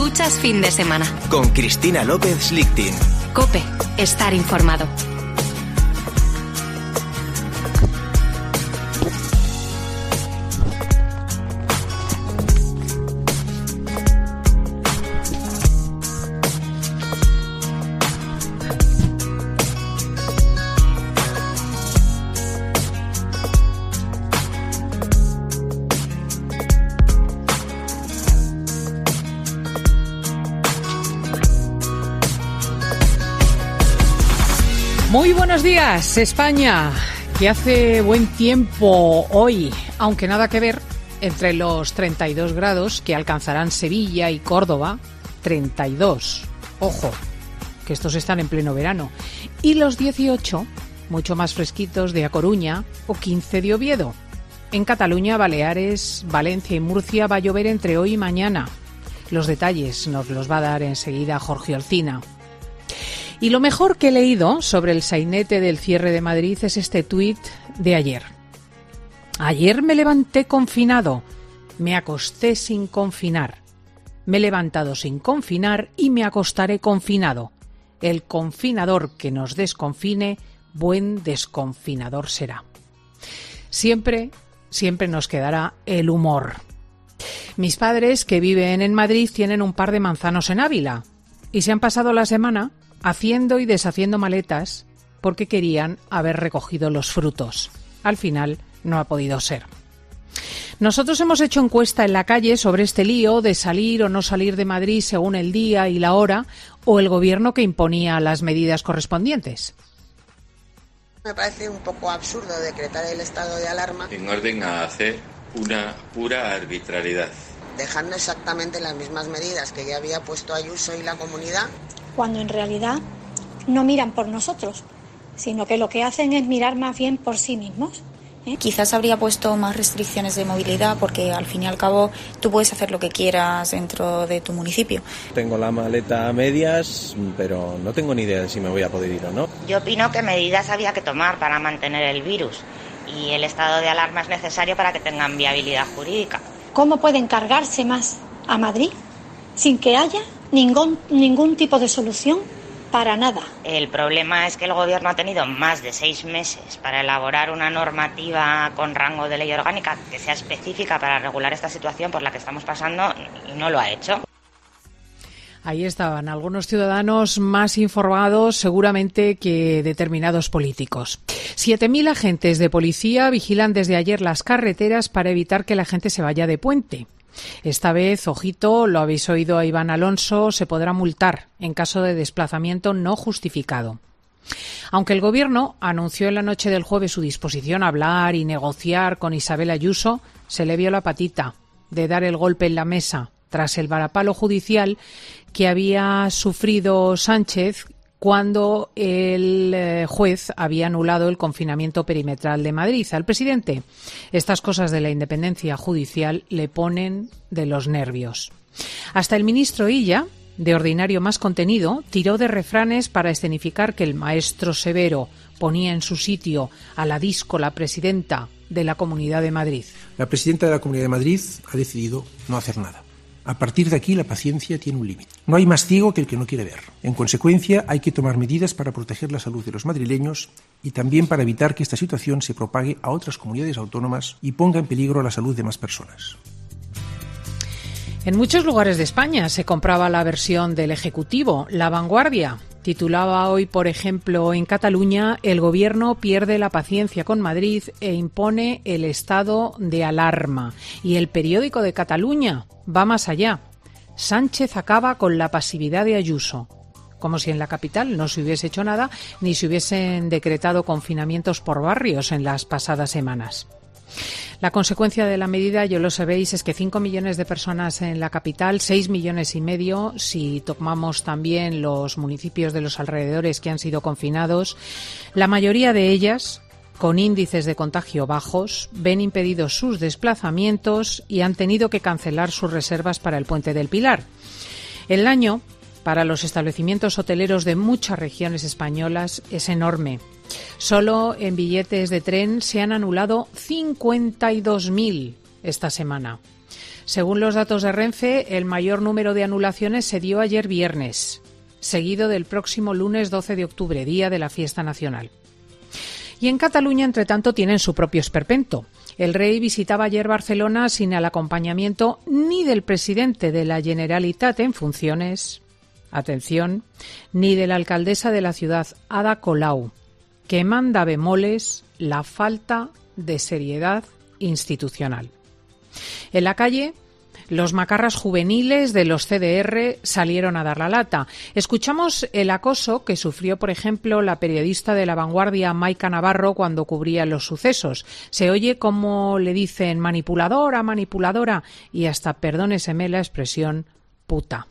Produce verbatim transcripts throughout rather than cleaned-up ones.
Escuchas Fin de Semana. Con Cristina López Lichting. COPE. Estar informado. Muy buenos días, España, que hace buen tiempo hoy, aunque nada que ver entre los treinta y dos grados que alcanzarán Sevilla y Córdoba, treinta y dos, ojo, que estos están en pleno verano, y los dieciocho, mucho más fresquitos, de A Coruña o quince de Oviedo. En Cataluña, Baleares, Valencia y Murcia va a llover entre hoy y mañana. Los detalles nos los va a dar enseguida Jorge Olcina. Y lo mejor que he leído sobre el sainete del cierre de Madrid es este tuit de ayer. Ayer me levanté confinado, me acosté sin confinar. Me he levantado sin confinar y me acostaré confinado. El confinador que nos desconfine, buen desconfinador será. Siempre, siempre nos quedará el humor. Mis padres, que viven en Madrid, tienen un par de manzanos en Ávila y se han pasado la semana haciendo y deshaciendo maletas porque querían haber recogido los frutos. Al final no ha podido ser. Nosotros hemos hecho encuesta en la calle sobre este lío de salir o no salir de Madrid según el día y la hora o el gobierno que imponía las medidas correspondientes. Me parece un poco absurdo decretar el estado de alarma en orden a hacer una pura arbitrariedad, dejando exactamente las mismas medidas que ya había puesto Ayuso y la comunidad, cuando en realidad no miran por nosotros, sino que lo que hacen es mirar más bien por sí mismos. ¿eh? Quizás habría puesto más restricciones de movilidad porque al fin y al cabo tú puedes hacer lo que quieras dentro de tu municipio. Tengo la maleta a medias, pero no tengo ni idea de si me voy a poder ir o no. Yo opino que medidas había que tomar para mantener el virus y el estado de alarma es necesario para que tengan viabilidad jurídica. ¿Cómo pueden cargarse más a Madrid sin que haya ningún, ningún tipo de solución para nada? El problema es que el gobierno ha tenido más de seis meses para elaborar una normativa con rango de ley orgánica que sea específica para regular esta situación por la que estamos pasando y no lo ha hecho. Ahí estaban algunos ciudadanos más informados seguramente que determinados políticos. siete mil agentes de policía vigilan desde ayer las carreteras para evitar que la gente se vaya de puente. Esta vez, ojito, lo habéis oído a Iván Alonso, se podrá multar en caso de desplazamiento no justificado. Aunque el Gobierno anunció en la noche del jueves su disposición a hablar y negociar con Isabel Ayuso, se le vio la patita de dar el golpe en la mesa tras el varapalo judicial que había sufrido Sánchez cuando el juez había anulado el confinamiento perimetral de Madrid. Al presidente, estas cosas de la independencia judicial le ponen de los nervios. Hasta el ministro Illa, de ordinario más contenido, tiró de refranes para escenificar que el maestro severo ponía en su sitio a la díscola presidenta de la Comunidad de Madrid. La presidenta de la Comunidad de Madrid ha decidido no hacer nada. A partir de aquí, la paciencia tiene un límite. No hay más ciego que el que no quiere ver. En consecuencia, hay que tomar medidas para proteger la salud de los madrileños y también para evitar que esta situación se propague a otras comunidades autónomas y ponga en peligro la salud de más personas. En muchos lugares de España se compraba la versión del Ejecutivo, La Vanguardia. Titulaba hoy, por ejemplo, en Cataluña, el Gobierno pierde la paciencia con Madrid e impone el estado de alarma. Y el Periódico de Cataluña va más allá. Sánchez acaba con la pasividad de Ayuso. Como si en la capital no se hubiese hecho nada ni se hubiesen decretado confinamientos por barrios en las pasadas semanas. La consecuencia de la medida, ya lo sabéis, es que cinco millones de personas en la capital, seis millones y medio, si tomamos también los municipios de los alrededores que han sido confinados, la mayoría de ellas, con índices de contagio bajos, ven impedidos sus desplazamientos y han tenido que cancelar sus reservas para el Puente del Pilar. El daño para los establecimientos hoteleros de muchas regiones españolas es enorme. Solo en billetes de tren se han anulado cincuenta y dos mil esta semana. Según los datos de Renfe, el mayor número de anulaciones se dio ayer viernes, seguido del próximo lunes doce de octubre, día de la fiesta nacional. Y en Cataluña, entre tanto, tienen su propio esperpento. El rey visitaba ayer Barcelona sin el acompañamiento ni del presidente de la Generalitat en funciones, atención, ni de la alcaldesa de la ciudad, Ada Colau, que manda bemoles la falta de seriedad institucional. En la calle, los macarras juveniles de los C D R salieron a dar la lata. Escuchamos el acoso que sufrió, por ejemplo, la periodista de La Vanguardia, Maika Navarro, cuando cubría los sucesos. Se oye como le dicen manipuladora, manipuladora y hasta, perdóneseme la expresión, puta.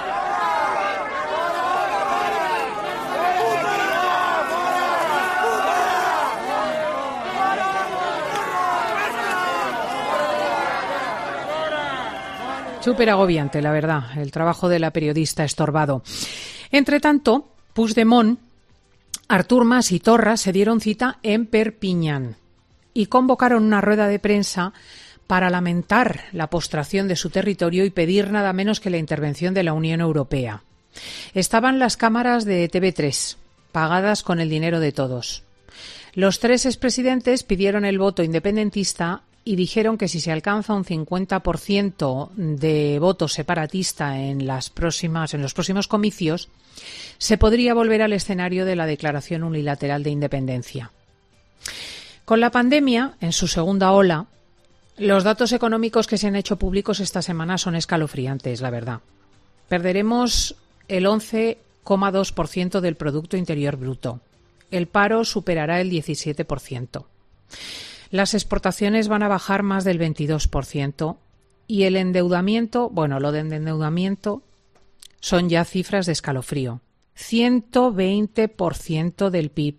Súper agobiante, la verdad, el trabajo de la periodista estorbado. Entre tanto, Puigdemont, Artur Mas y Torra se dieron cita en Perpiñán y convocaron una rueda de prensa para lamentar la postración de su territorio y pedir nada menos que la intervención de la Unión Europea. Estaban las cámaras de T V tres, pagadas con el dinero de todos. Los tres expresidentes pidieron el voto independentista y dijeron que si se alcanza un cincuenta por ciento de voto separatista en las próximas, en los próximos comicios, se podría volver al escenario de la declaración unilateral de independencia. Con la pandemia, en su segunda ola, los datos económicos que se han hecho públicos esta semana son escalofriantes, la verdad. Perderemos el once coma dos por ciento del Producto Interior Bruto. El paro superará el diecisiete por ciento. Las exportaciones van a bajar más del veintidós por ciento y el endeudamiento, bueno, lo de endeudamiento son ya cifras de escalofrío. ciento veinte por ciento del P I B.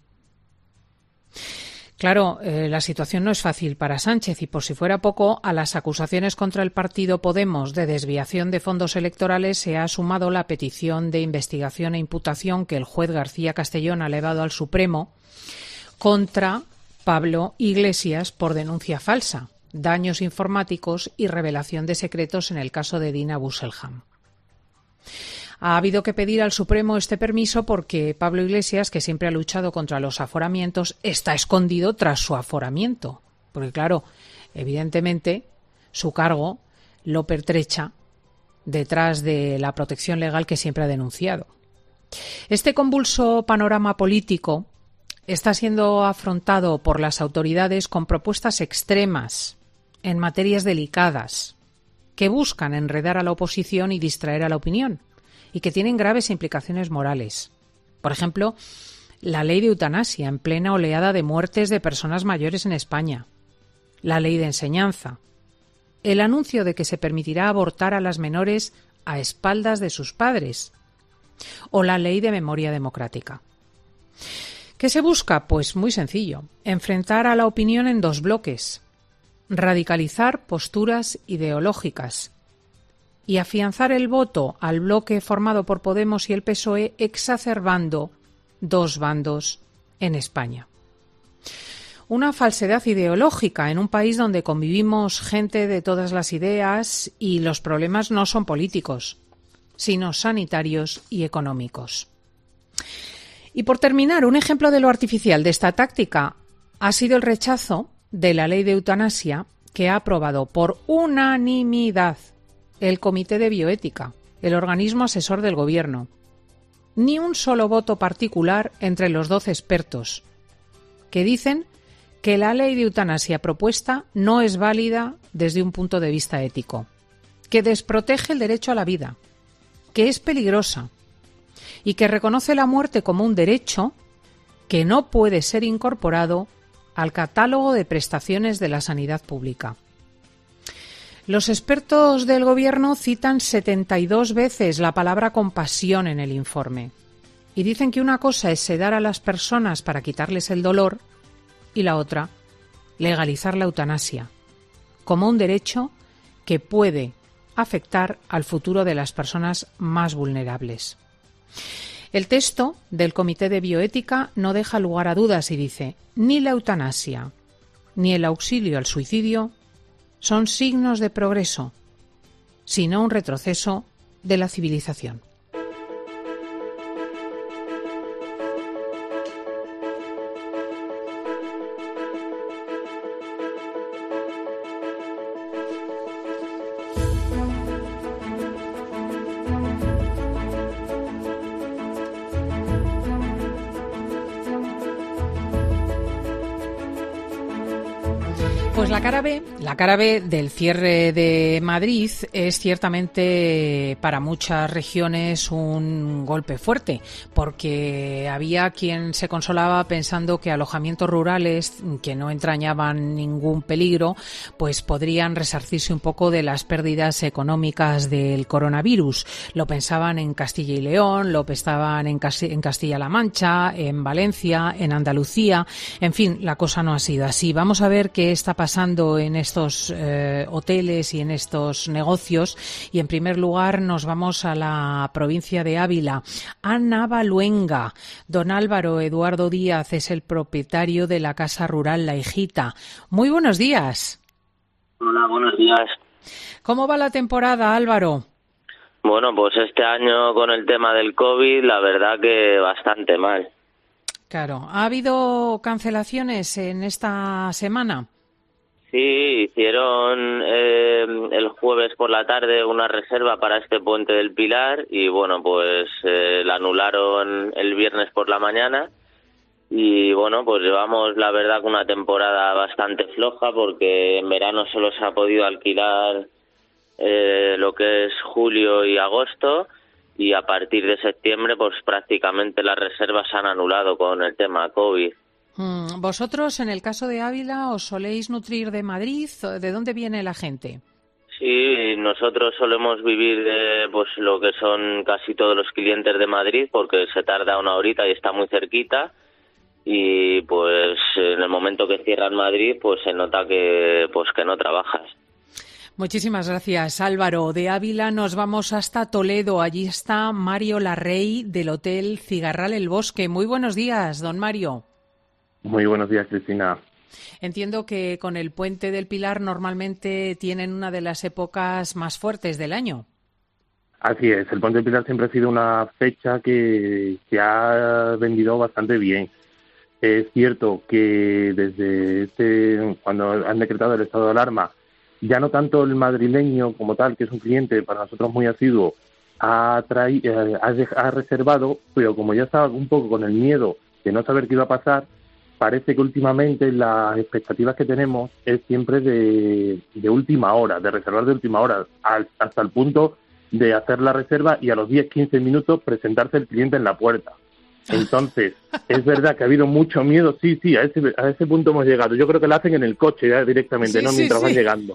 Claro, eh, la situación no es fácil para Sánchez y, por si fuera poco, a las acusaciones contra el partido Podemos de desviación de fondos electorales se ha sumado la petición de investigación e imputación que el juez García Castellón ha elevado al Supremo contra Pablo Iglesias por denuncia falsa, daños informáticos y revelación de secretos en el caso de Dina Busselham. Ha habido que pedir al Supremo este permiso porque Pablo Iglesias, que siempre ha luchado contra los aforamientos, está escondido tras su aforamiento. Porque, claro, evidentemente, su cargo lo pertrecha detrás de la protección legal que siempre ha denunciado. Este convulso panorama político está siendo afrontado por las autoridades con propuestas extremas en materias delicadas que buscan enredar a la oposición y distraer a la opinión y que tienen graves implicaciones morales. Por ejemplo, la ley de eutanasia en plena oleada de muertes de personas mayores en España, la ley de enseñanza, el anuncio de que se permitirá abortar a las menores a espaldas de sus padres o la ley de memoria democrática. ¿Qué se busca? Pues muy sencillo, enfrentar a la opinión en dos bloques, radicalizar posturas ideológicas y afianzar el voto al bloque formado por Podemos y el P S O E, exacerbando dos bandos en España. Una falsedad ideológica en un país donde convivimos gente de todas las ideas y los problemas no son políticos, sino sanitarios y económicos. Y por terminar, un ejemplo de lo artificial de esta táctica ha sido el rechazo de la ley de eutanasia que ha aprobado por unanimidad el Comité de Bioética, el organismo asesor del Gobierno. Ni un solo voto particular entre los doce expertos, que dicen que la ley de eutanasia propuesta no es válida desde un punto de vista ético, que desprotege el derecho a la vida, que es peligrosa y que reconoce la muerte como un derecho que no puede ser incorporado al catálogo de prestaciones de la sanidad pública. Los expertos del Gobierno citan setenta y dos veces la palabra compasión en el informe y dicen que una cosa es sedar a las personas para quitarles el dolor y la otra, legalizar la eutanasia como un derecho que puede afectar al futuro de las personas más vulnerables. El texto del Comité de Bioética no deja lugar a dudas y dice: ni la eutanasia ni el auxilio al suicidio son signos de progreso, sino un retroceso de la civilización. Pues la cara B, la cara B del cierre de Madrid es ciertamente para muchas regiones un golpe fuerte, porque había quien se consolaba pensando que alojamientos rurales que no entrañaban ningún peligro, pues podrían resarcirse un poco de las pérdidas económicas del coronavirus. Lo pensaban en Castilla y León, lo pensaban en Castilla-La Mancha, en Valencia, en Andalucía. En fin, la cosa no ha sido así. Vamos a ver qué está pasando en estos eh, hoteles y en estos negocios, y en primer lugar nos vamos a la provincia de Ávila, a Navaluenga. Don Álvaro Eduardo Díaz es el propietario de la Casa Rural La Hijita. Muy buenos días. Hola, buenos días. ¿Cómo va la temporada, Álvaro? Bueno, pues este año con el tema del COVID, la verdad que bastante mal. Claro. ¿Ha habido cancelaciones en esta semana? Sí, hicieron eh, el jueves por la tarde una reserva para este puente del Pilar y bueno, pues eh, la anularon el viernes por la mañana y bueno, pues llevamos la verdad con una temporada bastante floja porque en verano solo se ha podido alquilar eh, lo que es julio y agosto y a partir de septiembre pues prácticamente las reservas se han anulado con el tema COVID. ¿Vosotros, en el caso de Ávila, os soléis nutrir de Madrid? ¿De dónde viene la gente? Sí, nosotros solemos vivir de pues lo que son casi todos los clientes de Madrid porque se tarda una horita y está muy cerquita y pues en el momento que cierran Madrid pues se nota que pues que no trabajas. Muchísimas gracias, Álvaro. De Ávila nos vamos hasta Toledo. Allí está Mario Larrey del Hotel Cigarral El Bosque. Muy buenos días, don Mario. Muy buenos días, Cristina. Entiendo que con el Puente del Pilar normalmente tienen una de las épocas más fuertes del año. Así es, el Puente del Pilar siempre ha sido una fecha que se ha vendido bastante bien. Es cierto que desde este, cuando han decretado el estado de alarma, ya no tanto el madrileño como tal, que es un cliente para nosotros muy asiduo, ha, traí, eh, ha, ha reservado, pero como ya estaba un poco con el miedo de no saber qué iba a pasar, parece que últimamente las expectativas que tenemos es siempre de, de última hora, de reservar de última hora, al, hasta el punto de hacer la reserva y a los diez a quince minutos presentarse el cliente en la puerta. Entonces, es verdad que ha habido mucho miedo, sí, sí, a ese, a ese punto hemos llegado. Yo creo que lo hacen en el coche ya directamente, sí, no sí, mientras sí. van llegando.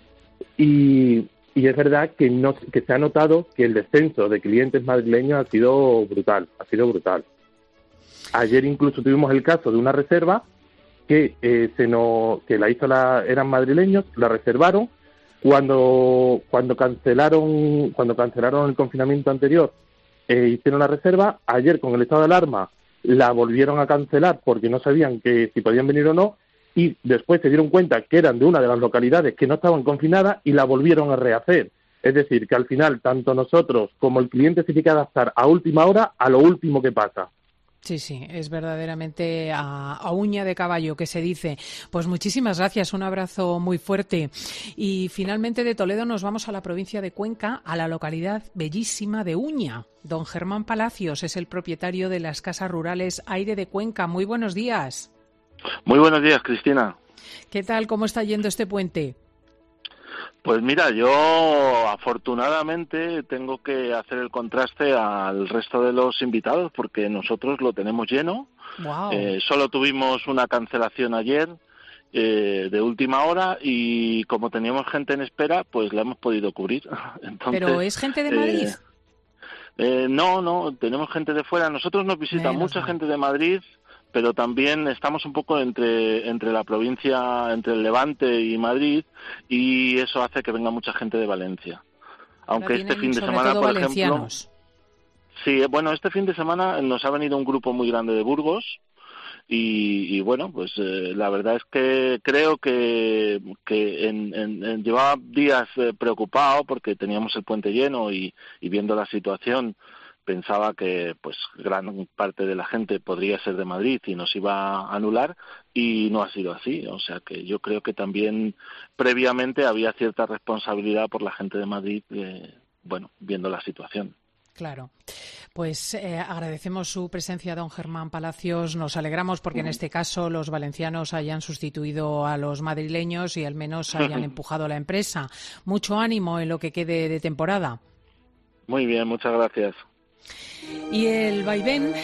Y, y es verdad que, no, que se ha notado que el descenso de clientes madrileños ha sido brutal, ha sido brutal. Ayer incluso tuvimos el caso de una reserva que eh, se no, que la hizo la, eran madrileños, la reservaron cuando cuando cancelaron cuando cancelaron el confinamiento anterior, eh, hicieron la reserva. Ayer con el estado de alarma la volvieron a cancelar porque no sabían que si podían venir o no y después se dieron cuenta que eran de una de las localidades que no estaban confinadas y la volvieron a rehacer. Es decir, que al final tanto nosotros como el cliente se tiene que adaptar a última hora a lo último que pasa. Sí, sí, es verdaderamente a, a uña de caballo que se dice. Pues muchísimas gracias, un abrazo muy fuerte. Y finalmente de Toledo nos vamos a la provincia de Cuenca, a la localidad bellísima de Uña. Don Germán Palacios es el propietario de las casas rurales Aire de Cuenca. Muy buenos días. Muy buenos días, Cristina. ¿Qué tal? ¿Cómo está yendo este puente? Pues mira, yo afortunadamente tengo que hacer el contraste al resto de los invitados porque nosotros lo tenemos lleno. Wow. Eh, solo tuvimos una cancelación ayer eh, de última hora y como teníamos gente en espera, pues la hemos podido cubrir. Entonces, ¿pero es gente de Madrid? Eh, eh, no, no, tenemos gente de fuera. Nosotros nos visita Menos mucha mal. gente de Madrid, pero también estamos un poco entre entre la provincia, entre el Levante y Madrid, y eso hace que venga mucha gente de Valencia. Aunque este fin de semana, por ejemplo, sí, bueno, este fin de semana nos ha venido un grupo muy grande de Burgos, Y, y bueno, pues eh, la verdad es que creo que, que en, en, en llevaba días eh, preocupado porque teníamos el puente lleno y, y viendo la situación pensaba que pues gran parte de la gente podría ser de Madrid y nos iba a anular, y no ha sido así. O sea que yo creo que también previamente había cierta responsabilidad por la gente de Madrid, eh, bueno, viendo la situación. Claro. Pues eh, agradecemos su presencia, don Germán Palacios. Nos alegramos porque en este caso los valencianos hayan sustituido a los madrileños y al menos hayan empujado a la empresa. Mucho ánimo en lo que quede de temporada. Muy bien, muchas gracias. Y el vaivén,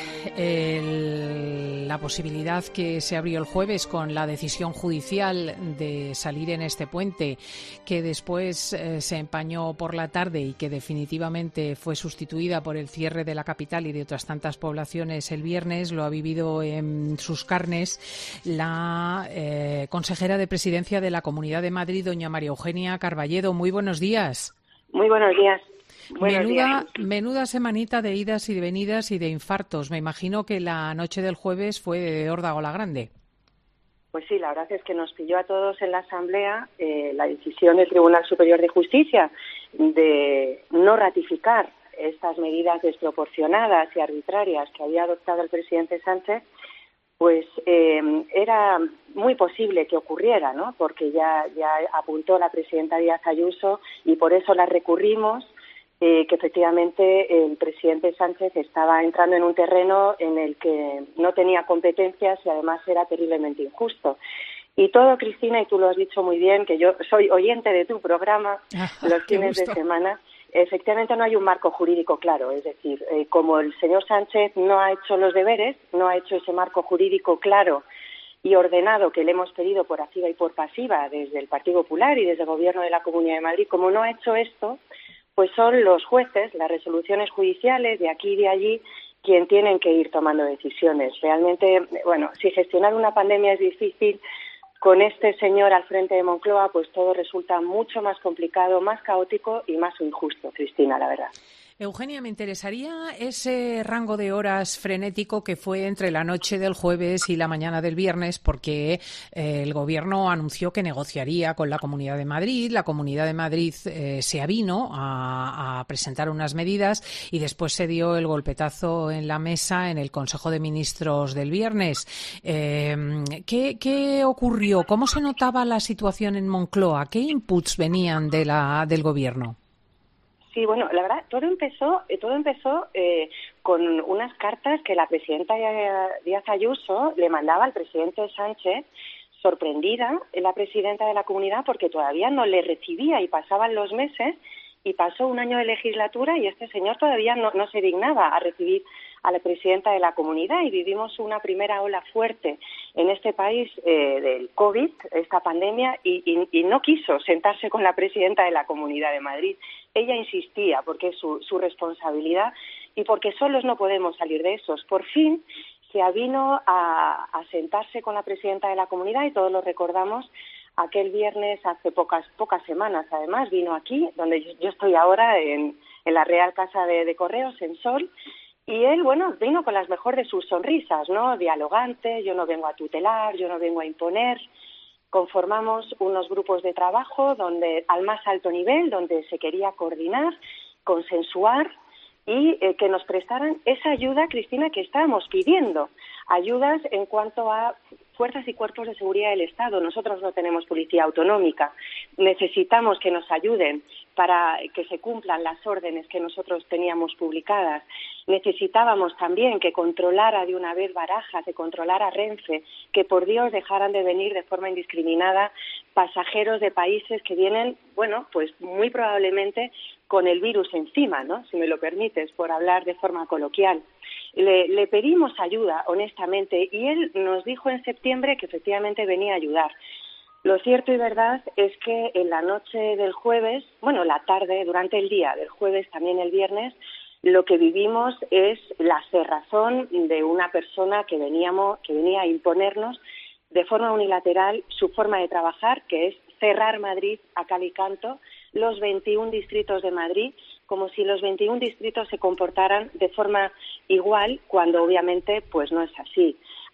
el, la posibilidad que se abrió el jueves con la decisión judicial de salir en este puente, que después eh, se empañó por la tarde y que definitivamente fue sustituida por el cierre de la capital y de otras tantas poblaciones el viernes, lo ha vivido en sus carnes la eh, consejera de Presidencia de la Comunidad de Madrid, doña María Eugenia Carballedo. Muy buenos días. Muy buenos días. Menuda, días. menuda semanita de idas y de venidas y de infartos. Me imagino que la noche del jueves fue de órdago la grande. Pues sí, la verdad es que nos pilló a todos en la Asamblea eh, la decisión del Tribunal Superior de Justicia de no ratificar estas medidas desproporcionadas y arbitrarias que había adoptado el presidente Sánchez. Pues eh, era muy posible que ocurriera, ¿no? Porque ya, ya apuntó la presidenta Díaz Ayuso y por eso la recurrimos. Eh, que efectivamente el presidente Sánchez estaba entrando en un terreno en el que no tenía competencias y además era terriblemente injusto. Y todo, Cristina, y tú lo has dicho muy bien, que yo soy oyente de tu programa los fines de semana, efectivamente no hay un marco jurídico claro. Es decir, eh, como el señor Sánchez no ha hecho los deberes, no ha hecho ese marco jurídico claro y ordenado que le hemos pedido por activa y por pasiva desde el Partido Popular y desde el Gobierno de la Comunidad de Madrid, como no ha hecho esto, pues son los jueces, las resoluciones judiciales de aquí y de allí, quien tienen que ir tomando decisiones. Realmente, bueno, si gestionar una pandemia es difícil, con este señor al frente de Moncloa, pues todo resulta mucho más complicado, más caótico y más injusto, Cristina, la verdad. Eugenia, me interesaría ese rango de horas frenético que fue entre la noche del jueves y la mañana del viernes, porque eh, el Gobierno anunció que negociaría con la Comunidad de Madrid. La Comunidad de Madrid eh, se avino a, a presentar unas medidas y después se dio el golpetazo en la mesa en el Consejo de Ministros del viernes. Eh, ¿qué, ¿Qué ocurrió? ¿Cómo se notaba la situación en Moncloa? ¿Qué inputs venían de la, del Gobierno? Sí, bueno, la verdad, todo empezó, todo empezó eh, con unas cartas que la presidenta Díaz Ayuso le mandaba al presidente Sánchez, sorprendida la presidenta de la comunidad porque todavía no le recibía y pasaban los meses y pasó un año de legislatura y este señor todavía no, no se dignaba a recibir a la presidenta de la comunidad y vivimos una primera ola fuerte en este país eh, del COVID, esta pandemia, y, y, y no quiso sentarse con la presidenta de la Comunidad de Madrid. Ella insistía porque es su, su responsabilidad y porque solos no podemos salir de esos. Por fin se avino a, a sentarse con la presidenta de la comunidad y todos lo recordamos. Aquel viernes, hace pocas pocas semanas, además, vino aquí, donde yo, yo estoy ahora, en, en la Real Casa de, de Correos, en Sol, y él, bueno, vino con las mejores de sus sonrisas, ¿no? Dialogante, yo no vengo a tutelar, yo no vengo a imponer. Conformamos unos grupos de trabajo donde al más alto nivel, donde se quería coordinar, consensuar y eh, que nos prestaran esa ayuda, Cristina, que estábamos pidiendo. Ayudas en cuanto a fuerzas y cuerpos de seguridad del Estado. Nosotros no tenemos policía autonómica. Necesitamos que nos ayuden para que se cumplan las órdenes que nosotros teníamos publicadas. Necesitábamos también que controlara de una vez Barajas, que controlara Renfe, que por Dios dejaran de venir de forma indiscriminada pasajeros de países que vienen, bueno, pues muy probablemente con el virus encima, ¿no? Si me lo permites, por hablar de forma coloquial. Le, le pedimos ayuda, honestamente, y él nos dijo en septiembre que efectivamente venía a ayudar. Lo cierto y verdad es que en la noche del jueves, bueno, la tarde, durante el día del jueves, también el viernes, lo que vivimos es la cerrazón de una persona que veníamos, que venía a imponernos de forma unilateral su forma de trabajar, que es cerrar Madrid a cal y canto, los veintiún distritos de Madrid, como si los veintiún distritos se comportaran de forma igual, cuando obviamente pues no es así.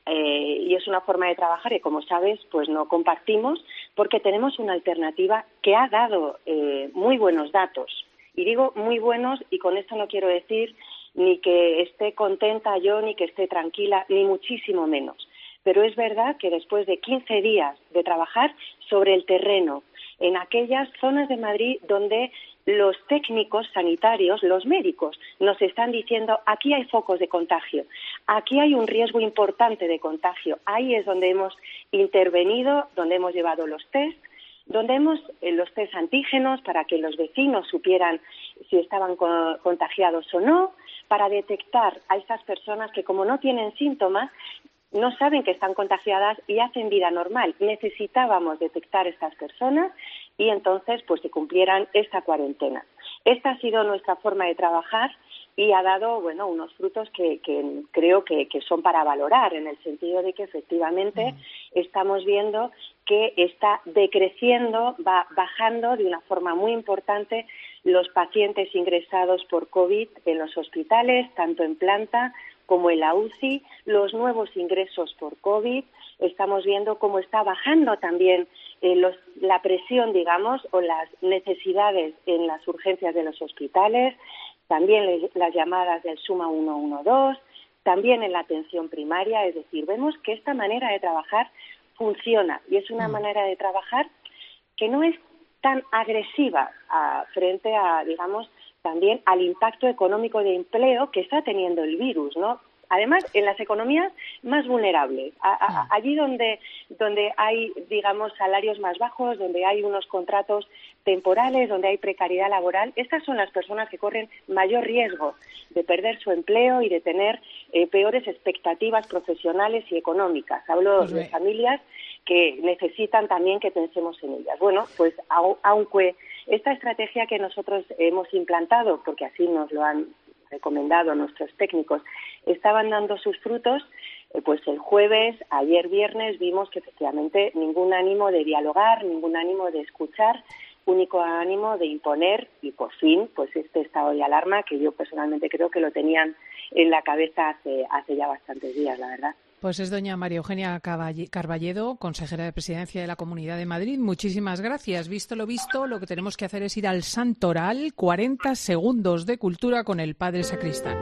eh, y es una forma de trabajar que, como sabes, pues no compartimos, porque tenemos una alternativa que ha dado eh, muy buenos datos. Y digo muy buenos, y con esto no quiero decir ni que esté contenta yo, ni que esté tranquila, ni muchísimo menos. Pero es verdad que después de quince días de trabajar sobre el terreno, en aquellas zonas de Madrid donde los técnicos sanitarios, los médicos, nos están diciendo aquí hay focos de contagio, aquí hay un riesgo importante de contagio, ahí es donde hemos intervenido, donde hemos llevado los test, donde hemos eh, los test antígenos para que los vecinos supieran si estaban co- contagiados o no, para detectar a estas personas que, como no tienen síntomas, no saben que están contagiadas y hacen vida normal. Necesitábamos detectar a estas personas y entonces pues se cumplieran esta cuarentena. Esta ha sido nuestra forma de trabajar y ha dado, bueno, unos frutos que, que creo que, que son para valorar, en el sentido de que efectivamente mm. estamos viendo que está decreciendo, va bajando de una forma muy importante los pacientes ingresados por COVID en los hospitales, tanto en planta como en la U C I, los nuevos ingresos por COVID. Estamos viendo cómo está bajando también eh, los, la presión, digamos, o las necesidades en las urgencias de los hospitales, también le, las llamadas del Suma uno uno dos, también en la atención primaria. Es decir, vemos que esta manera de trabajar funciona y es una mm. manera de trabajar que no es tan agresiva a, frente a, digamos, también al impacto económico de empleo que está teniendo el virus, ¿no? Además, en las economías más vulnerables, a, a, allí donde, donde hay, digamos, salarios más bajos, donde hay unos contratos temporales, donde hay precariedad laboral, estas son las personas que corren mayor riesgo de perder su empleo y de tener eh, peores expectativas profesionales y económicas. Hablo pues de familias que necesitan también que pensemos en ellas. Bueno, pues aunque esta estrategia que nosotros hemos implantado, porque así nos lo han recomendado nuestros técnicos, estaban dando sus frutos, eh, pues el jueves, ayer viernes, vimos que efectivamente ningún ánimo de dialogar, ningún ánimo de escuchar, único ánimo de imponer y por fin pues este estado de alarma que yo personalmente creo que lo tenían en la cabeza hace, hace ya bastantes días, la verdad. Pues es doña María Eugenia Carballedo, consejera de Presidencia de la Comunidad de Madrid. Muchísimas gracias. Visto lo visto, lo que tenemos que hacer es ir al Santoral, cuarenta segundos de cultura con el padre Sacristán.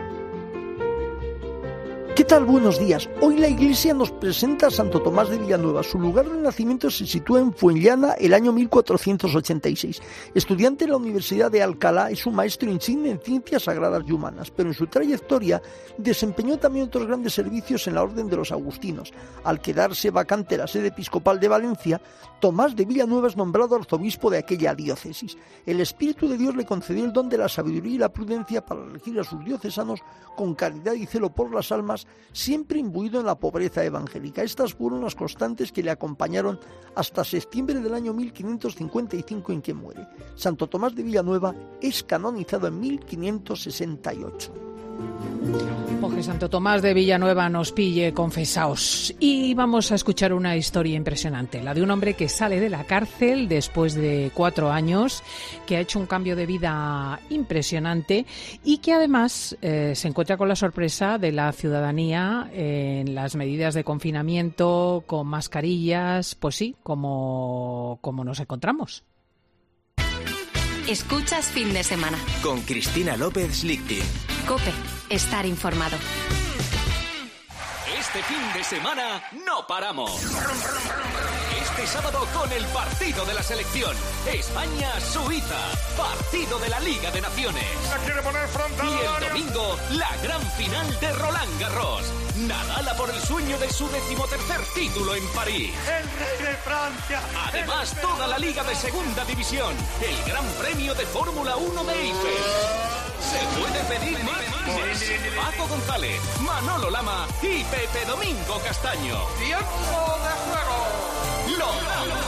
¿Qué tal? Buenos días. Hoy la Iglesia nos presenta a Santo Tomás de Villanueva. Su lugar de nacimiento se sitúa en Fuenllana el año mil cuatrocientos ochenta y seis. Estudiante en la Universidad de Alcalá, es un maestro insigne en ciencias sagradas y humanas, pero en su trayectoria desempeñó también otros grandes servicios en la Orden de los Agustinos. Al quedarse vacante la sede episcopal de Valencia, Tomás de Villanueva es nombrado arzobispo de aquella diócesis. El Espíritu de Dios le concedió el don de la sabiduría y la prudencia para elegir a sus diocesanos con caridad y celo por las almas, siempre imbuido en la pobreza evangélica. Estas fueron las constantes que le acompañaron hasta septiembre del año mil quinientos cincuenta y cinco, en que muere. Santo Tomás de Villanueva es canonizado en mil quinientos sesenta y ocho. Oje, Santo Tomás de Villanueva nos pille, confesaos. Y vamos a escuchar una historia impresionante, la de un hombre que sale de la cárcel después de cuatro años, que ha hecho un cambio de vida impresionante y que además eh, se encuentra con la sorpresa de la ciudadanía en las medidas de confinamiento, con mascarillas, pues sí, como, como nos encontramos. Escuchas Fin de Semana con Cristina López Lichtin. COPE, estar informado. Este fin de semana no paramos. Este sábado con el partido de la selección España-Suiza, partido de la Liga de Naciones. La quiere poner frontal. Y el domingo la gran final de Roland Garros. Nadal por el sueño de su decimotercer título en París. El rey de Francia. Además toda la Liga de Segunda División, el Gran Premio de Fórmula uno de Eiffel. Se puede pedir más. Paco González, Manolo Lama y Pepe Domingo Castaño. ¡Tiempo de juego! ¡Lo damos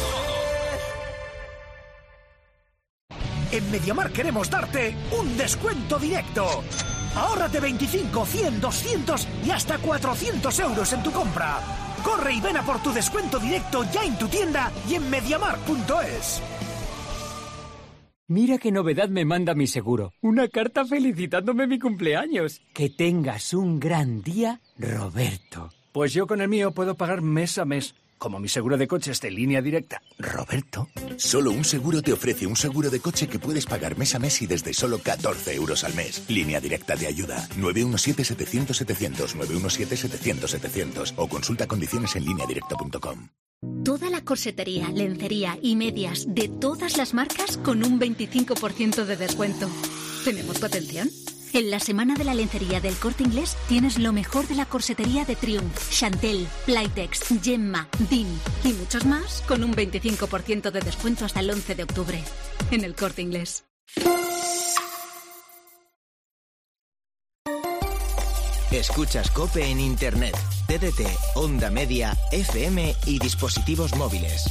todo! En MediaMarkt queremos darte un descuento directo. Ahórrate veinticinco, cien, doscientos y hasta cuatrocientos euros en tu compra. Corre y ven a por tu descuento directo ya en tu tienda y en mediamarkt punto es. Mira qué novedad me manda mi seguro. Una carta felicitándome mi cumpleaños. Que tengas un gran día, Roberto. Pues yo con el mío puedo pagar mes a mes. Como mi seguro de coche es de Línea Directa. Roberto. Solo un seguro te ofrece un seguro de coche que puedes pagar mes a mes y desde solo catorce euros al mes. Línea Directa te ayuda. nueve uno siete, setecientos, setecientos, nueve uno siete, setecientos, setecientos o consulta condiciones en línea directa punto com. Toda la corsetería, lencería y medias de todas las marcas con un veinticinco por ciento de descuento. ¿Tenemos tu atención? En la semana de la lencería del Corte Inglés tienes lo mejor de la corsetería de Triumph, Chantel, Playtex, Gemma, Dean y muchos más con un veinticinco por ciento de descuento hasta el once de octubre. En el Corte Inglés. Escuchas COPE en Internet, T D T, Onda Media, F M y dispositivos móviles.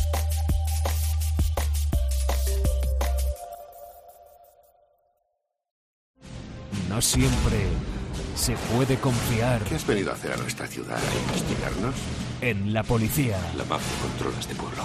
No siempre se puede confiar. ¿Qué has venido a hacer a nuestra ciudad? ¿A investigarnos? En la policía. La mafia controla este pueblo.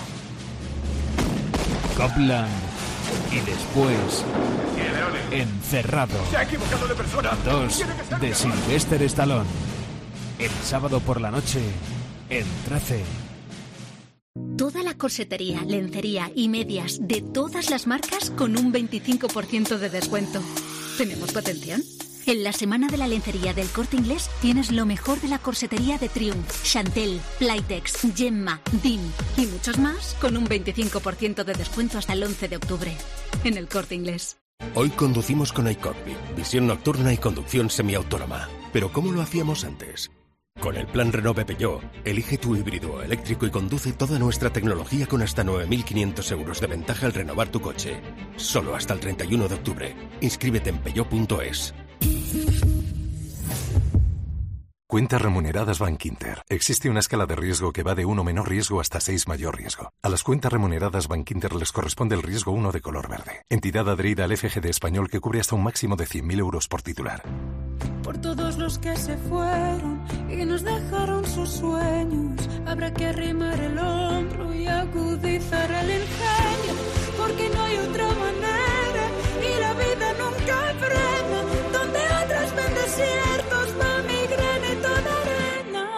Copland. Y después... Encerrado. Se ha equivocado de persona. Dos de Sylvester Stallone. El sábado por la noche, en trece. Toda la corsetería, lencería y medias de todas las marcas con un veinticinco por ciento de descuento. ¿Tenemos tu atención? En la semana de la lencería del Corte Inglés tienes lo mejor de la corsetería de Triumph, Chantel, Playtex, Gemma, Dean y muchos más con un veinticinco por ciento de descuento hasta el once de octubre. En el Corte Inglés. Hoy conducimos con iCockpit, visión nocturna y conducción semiautónoma. Pero ¿cómo lo hacíamos antes? Con el plan Renove Peugeot, elige tu híbrido eléctrico y conduce toda nuestra tecnología con hasta nueve mil quinientos euros de ventaja al renovar tu coche. Solo hasta el treinta y uno de octubre. Inscríbete en peugeot punto es. Cuentas remuneradas Bankinter. Existe una escala de riesgo que va de uno menor riesgo hasta seis mayor riesgo. A las cuentas remuneradas Bankinter les corresponde el riesgo uno de color verde. Entidad adherida al F G D español que cubre hasta un máximo de cien mil euros por titular. Por todos los que se fueron y nos dejaron sus sueños, habrá que arrimar el hombro y agudizar el ingenio, porque no hay otra manera y la vida nunca frena. Donde otras ven desiertos, va mi granito de arena,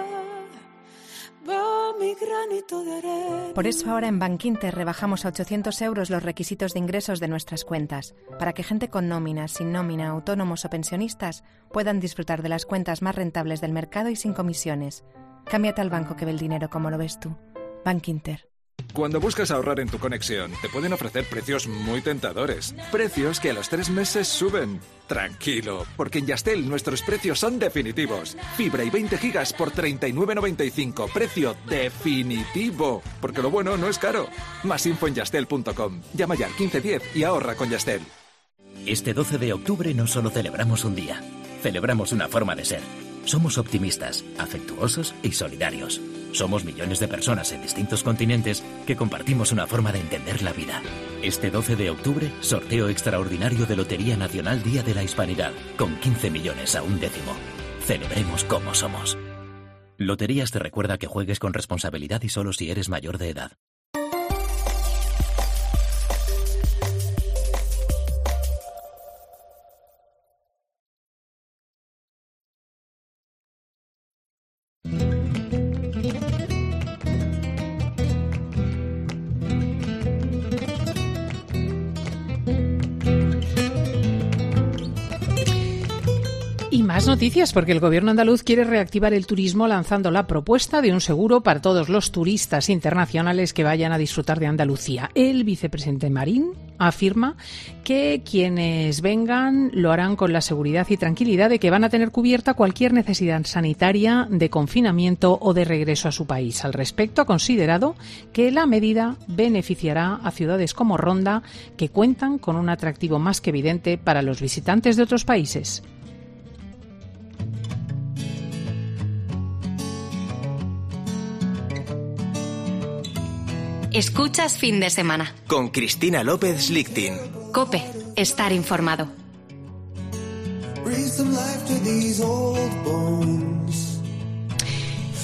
va mi granito de arena. Por eso ahora en Bankinter rebajamos a ochocientos euros los requisitos de ingresos de nuestras cuentas, para que gente con nómina, sin nómina, autónomos o pensionistas puedan disfrutar de las cuentas más rentables del mercado y sin comisiones. Cámbiate al banco que ve el dinero como lo ves tú. Bankinter. Cuando buscas ahorrar en tu conexión, te pueden ofrecer precios muy tentadores. Precios que a los tres meses suben. Tranquilo, porque en Yastel nuestros precios son definitivos. Fibra y veinte gigas por treinta y nueve noventa y cinco. Precio definitivo. Porque lo bueno no es caro. Más info en yastel punto com. Llama ya al quince diez y ahorra con Yastel. Este doce de octubre no solo celebramos un día. Celebramos una forma de ser. Somos optimistas, afectuosos y solidarios. Somos millones de personas en distintos continentes que compartimos una forma de entender la vida. Este doce de octubre, sorteo extraordinario de Lotería Nacional Día de la Hispanidad, con quince millones a un décimo. Celebremos como somos. Loterías te recuerda que juegues con responsabilidad y solo si eres mayor de edad. Más noticias, porque el gobierno andaluz quiere reactivar el turismo lanzando la propuesta de un seguro para todos los turistas internacionales que vayan a disfrutar de Andalucía. El vicepresidente Marín afirma que quienes vengan lo harán con la seguridad y tranquilidad de que van a tener cubierta cualquier necesidad sanitaria, de confinamiento o de regreso a su país. Al respecto, ha considerado que la medida beneficiará a ciudades como Ronda, que cuentan con un atractivo más que evidente para los visitantes de otros países. Escuchas Fin de Semana. Con Cristina López Lichtin. COPE. Estar informado.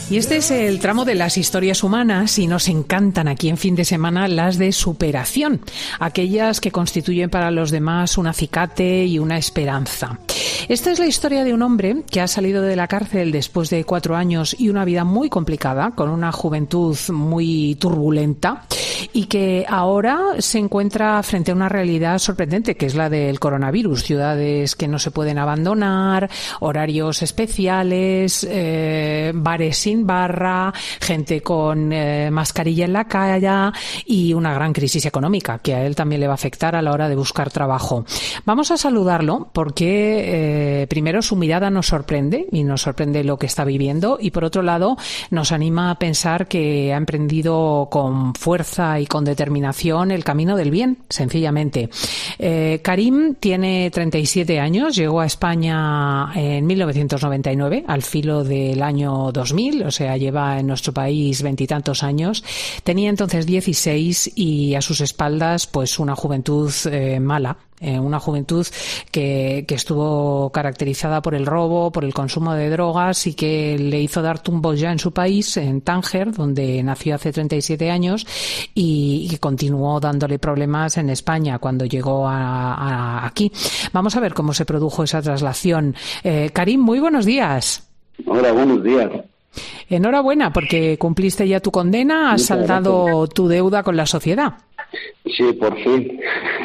Y este es el tramo de las historias humanas y nos encantan aquí en Fin de Semana las de superación, aquellas que constituyen para los demás un acicate y una esperanza. Esta es la historia de un hombre que ha salido de la cárcel después de cuatro años y una vida muy complicada, con una juventud muy turbulenta, y que ahora se encuentra frente a una realidad sorprendente, que es la del coronavirus. Ciudades que no se pueden abandonar, horarios especiales, eh, bares sin barra, gente con eh, mascarilla en la calle y una gran crisis económica que a él también le va a afectar a la hora de buscar trabajo. Vamos a saludarlo porque eh, primero su mirada nos sorprende y nos sorprende lo que está viviendo, y por otro lado nos anima a pensar que ha emprendido con fuerza y con determinación el camino del bien, sencillamente. Eh, Karim tiene treinta y siete años, llegó a España en mil novecientos noventa y nueve, al filo del año dos mil, o sea, lleva en nuestro país veintitantos años. Tenía entonces dieciséis y a sus espaldas pues una juventud eh, mala. Eh, una juventud que, que estuvo caracterizada por el robo, por el consumo de drogas, y que le hizo dar tumbos ya en su país, en Tánger, donde nació hace treinta y siete años, y, y continuó dándole problemas en España cuando llegó a, a aquí. Vamos a ver cómo se produjo esa traslación. Eh, Karim, muy buenos días. Hola, buenos días. Enhorabuena, porque cumpliste ya tu condena, has saldado tu deuda con la sociedad. Sí, por fin.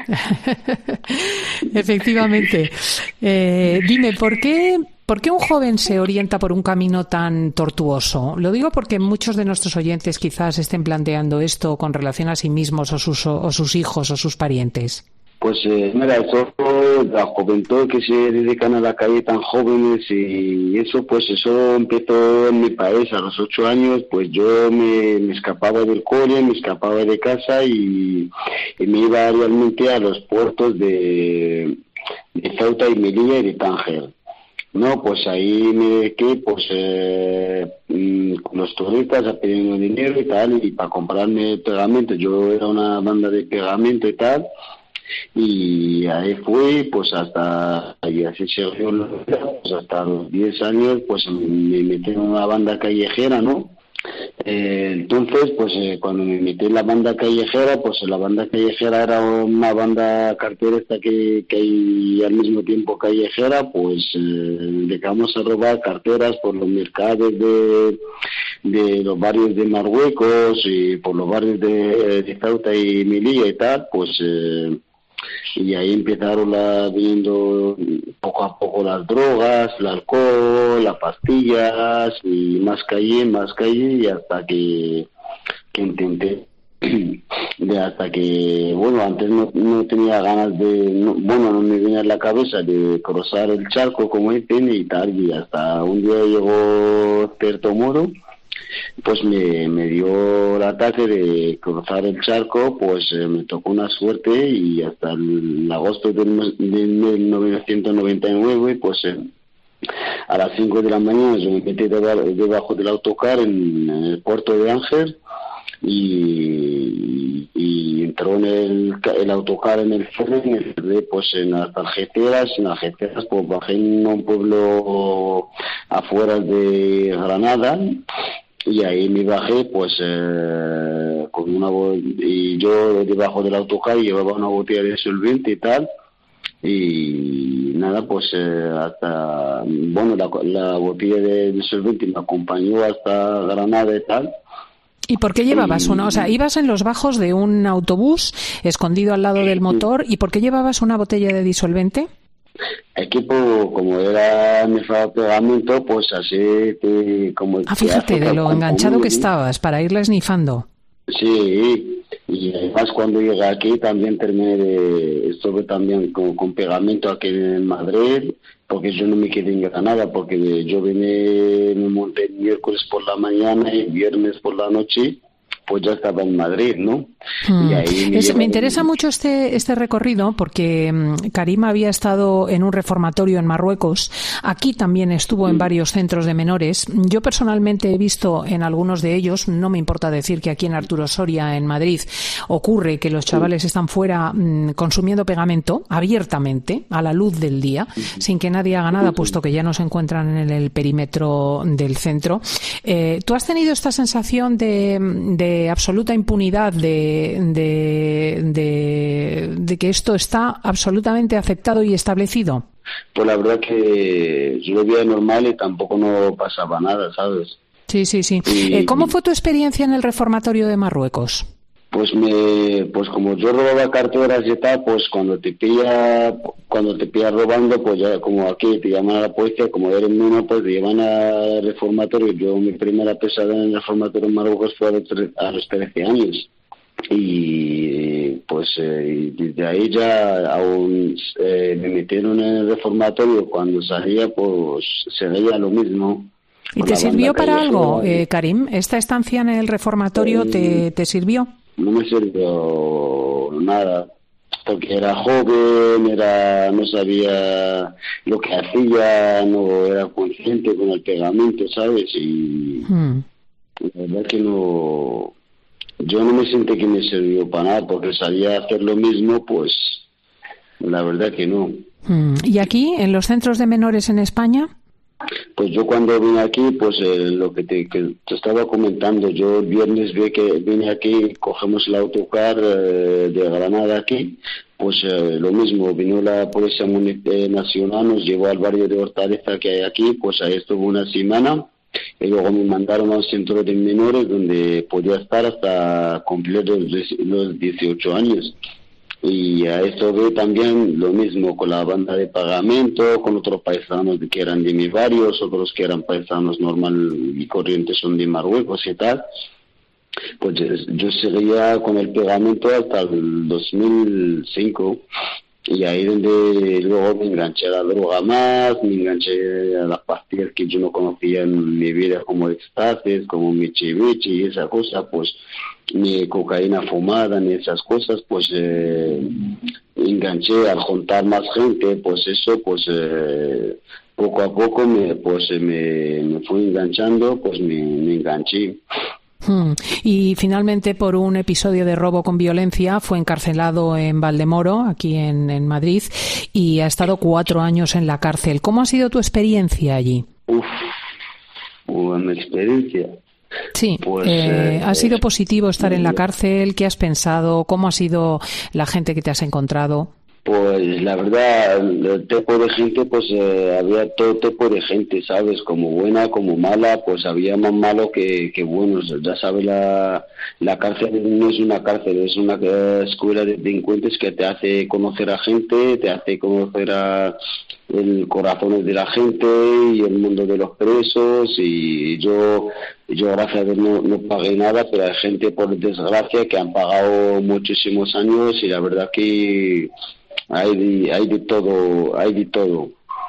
Efectivamente. Eh, dime, ¿por qué, ¿por qué un joven se orienta por un camino tan tortuoso? Lo digo porque muchos de nuestros oyentes quizás estén planteando esto con relación a sí mismos o sus, o sus hijos o sus parientes. Pues eh, mira, eso, la juventud que se dedican a la calle tan jóvenes y eso, pues eso empezó en mi país a los ocho años. Pues yo me, me escapaba del cole, me escapaba de casa y, y me iba realmente a los puertos de, de Ceuta y Melilla y de Tánger. No, pues ahí me dediqué pues eh, con los turistas a pedirme dinero y tal, y para comprarme pegamento. Yo era una banda de pegamento y tal. Y ahí fui pues hasta y así se pues hasta los diez años pues me metí en una banda callejera, ¿no? Eh, entonces pues eh, cuando me metí en la banda callejera, pues la banda callejera era una banda carterista que, que hay al mismo tiempo callejera, pues eh, llegamos a robar carteras por los mercados de, de los barrios de Marruecos y por los barrios de, de Ceuta y Melilla y tal, pues eh, y ahí empezaron la, viendo poco a poco las drogas, el alcohol, las pastillas, y más calle, más calle, y hasta que, que intenté, de hasta que, bueno, antes no, no tenía ganas de, no, bueno, no me venía en la cabeza de cruzar el charco, como dicen, y tal, y hasta un día llegó cierto modo, pues me, me dio el ataque de cruzar el charco, pues eh, me tocó una suerte, y hasta el agosto del, de mil novecientos noventa y nueve, pues eh, a las cinco de la mañana yo me metí debajo, debajo del autocar en, en el puerto de Ángel, y, y entró en el, el autocar en el ferry, en el ferry pues en las tarjeteras, en las tarjeteras pues bajé en un pueblo afuera de Granada. Y ahí me bajé, pues, eh, con una bo- y yo debajo del autocar llevaba una botella de solvente y tal, y nada, pues, eh, hasta, bueno, la, la botella de, de solvente me acompañó hasta Granada y tal. ¿Y por qué llevabas una? O sea, ibas en los bajos de un autobús, escondido al lado del motor, ¿y por qué llevabas una botella de disolvente? Equipo, como era mi pegamento, pues así te, como... Ah, fíjate, de lo enganchado que estabas, para irla esnifando. Sí, y además cuando llegué aquí también terminé de... Estuve también con, con pegamento aquí en Madrid, porque yo no me quedé en Granada, porque yo vine, me monté el miércoles por la mañana y viernes por la noche, pues ya estaba en Madrid, ¿no? Hmm. Y ahí me, es, me interesa el... mucho este, este recorrido porque um, Karim había estado en un reformatorio en Marruecos. Aquí también estuvo en varios centros de menores. Yo personalmente he visto en algunos de ellos, no me importa decir que aquí en Arturo Soria, en Madrid, ocurre que los chavales están fuera mmm, consumiendo pegamento abiertamente, a la luz del día, sin que nadie haga nada, puesto que ya no se encuentran en el perímetro del centro. Eh, ¿Tú has tenido esta sensación de, de absoluta impunidad, de, de, de, de que esto está absolutamente aceptado y establecido? Pues la verdad que yo lo veía normal y tampoco no pasaba nada, ¿sabes? Sí, sí, sí. Y, eh, ¿Cómo fue tu experiencia en el reformatorio de Marruecos? Pues me, pues como yo robaba carteras y tal, pues cuando te pilla, cuando te pilla robando, pues ya como aquí te llaman a la policía, como eres niño, pues te llevan al reformatorio. Yo mi primera pesada en el reformatorio en Marruecos fue a los, a los trece años. Y pues eh, desde ahí ya aún eh, me metieron en el reformatorio. Cuando salía, pues se veía lo mismo. ¿Y te sirvió para algo, eh, Karim? ¿Esta estancia en el reformatorio eh, te, te sirvió? No me sirvió nada, porque era joven, era no sabía lo que hacía, no era consciente con el pegamento, ¿sabes? Y hmm. la verdad que no, yo no me sentí que me sirvió para nada, porque sabía hacer lo mismo, pues la verdad que no. Hmm. ¿Y aquí, en los centros de menores en España? Pues yo cuando vine aquí, pues eh, lo que te, que te estaba comentando, yo el viernes vi que vine aquí, cogemos el autocar eh, de Granada aquí, pues eh, lo mismo, vino la Policía Nacional, nos llevó al barrio de Hortaleza que hay aquí, pues ahí estuvo una semana, y luego me mandaron a un centro de menores donde podía estar hasta cumplir los, los dieciocho años. Y a esto veo también lo mismo con la banda de pagamento, con otros paisanos que eran de mi barrio, otros que eran paisanos normal y corrientes son de Marruecos y tal. Pues yo seguía con el pegamento hasta el dos mil cinco y ahí donde luego me enganché a la droga más, me enganché a las pastillas que yo no conocía en mi vida como éxtasis, como michibichi y esa cosa, pues ni cocaína fumada ni esas cosas, pues eh, enganché al juntar más gente, pues eso, pues eh, poco a poco me pues me, me fui enganchando, pues me, me enganché. Hmm. Y finalmente, por un episodio de robo con violencia, fue encarcelado en Valdemoro, aquí en, en Madrid, y ha estado cuatro años en la cárcel. ¿Cómo ha sido tu experiencia allí? Uf, buena experiencia. Sí, pues, eh, eh, ¿ha sido positivo estar en la cárcel? ¿Qué has pensado? ¿Cómo ha sido la gente que te has encontrado? Pues la verdad, el tipo de gente, pues eh, había todo tipo de gente, ¿sabes? Como buena, como mala, pues había más malo que, que buenos. Ya sabes, la, la cárcel no es una cárcel, es una eh, escuela de delincuentes que te hace conocer a gente, te hace conocer a el corazón de la gente y el mundo de los presos. Y yo, yo gracias a Dios no, no pagué nada, pero hay gente, por desgracia, que han pagado muchísimos años y la verdad que hay de, hay de todo, hay de todo.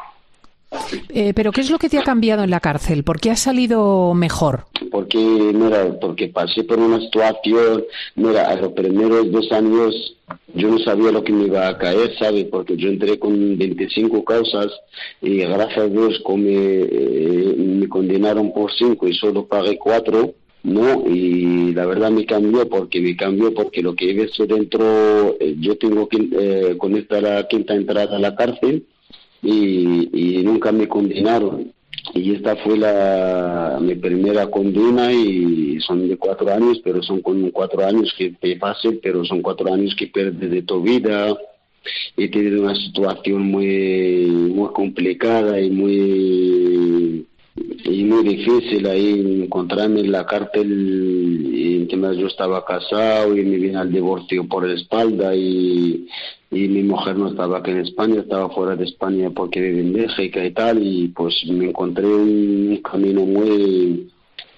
Eh, pero ¿qué es lo que te ha cambiado en la cárcel? ¿Por qué has salido mejor? Porque, mira, porque pasé por una situación, mira, a los primeros dos años yo no sabía lo que me iba a caer, ¿sabes? Porque yo entré con veinticinco causas y gracias a Dios como me, eh, me condenaron por cinco y solo pagué cuatro. No, y la verdad me cambió porque me cambió porque lo que he visto dentro, eh, yo tengo que eh, con esta la quinta entrada a la cárcel y, y nunca me condenaron. Y esta fue la mi primera condena y son de cuatro años, pero son con cuatro años que te pasen, pero son cuatro años que pierdes de tu vida. He tenido una situación muy, muy complicada y muy... y muy difícil ahí encontrarme en la cárcel y encima yo estaba casado y me vine al divorcio por la espalda y, y mi mujer no estaba aquí en España, estaba fuera de España porque vive en México y tal y pues me encontré un camino muy